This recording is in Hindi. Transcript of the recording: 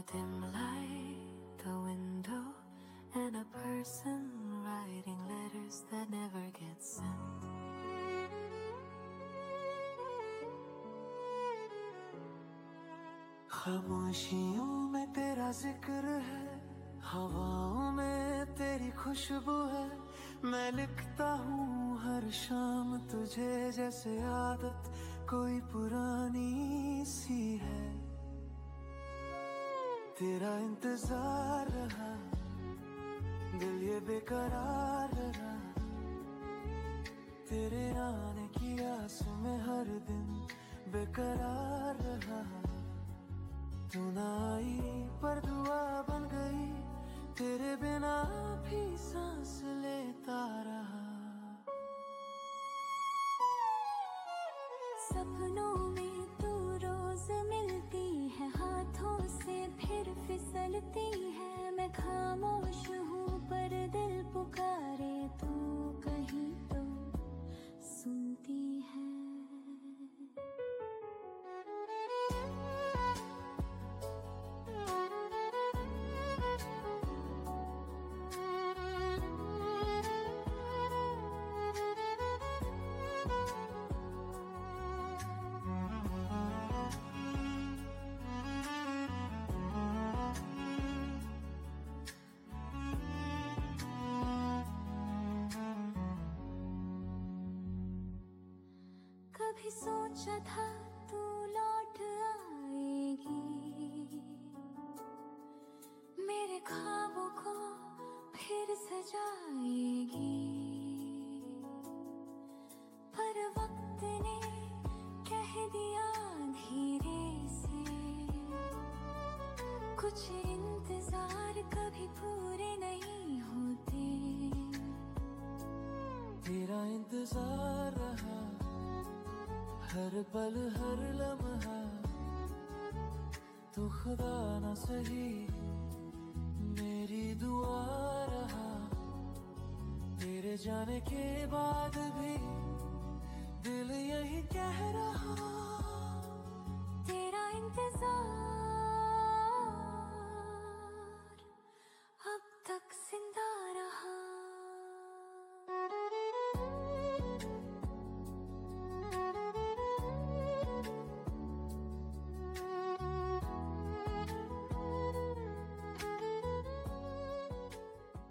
a dim light, the window, and a person writing letters that never get sent. खामोशियों में तेरा जिक्र है, हवाओं में तेरी खुशबू है। मैं लिखता हूँ हर शाम तुझे, जैसे आदत कोई पुरानी सी है। तेरा इंतजार रहा, दिल ये बेकरार रहा। तेरे आने की आस में हर दिन बेकरार रहा। तू ना आई पर दुआ बन गई, तेरे बिना भी सांस लेता रहा। सपनों में तू रोज मिलती है, हाथों से फिर फिसलती है। मैं खामोश हूँ पर दिल पुकारे, तू कहीं तो सुनती है। कभी सोचा था तू लौट आएगी, मेरे ख्वाबों को फिर सजाएगी। पर वक्त ने कह दिया धीरे से, कुछ इंतजार कभी पूरे नहीं होते। तेरा इंतजार रहा, हर पल हर लम्हा। तू खुदा न सही मेरी दुआ रहा। तेरे जाने के बाद भी दिल यही कह रहा, तेरा इंतजार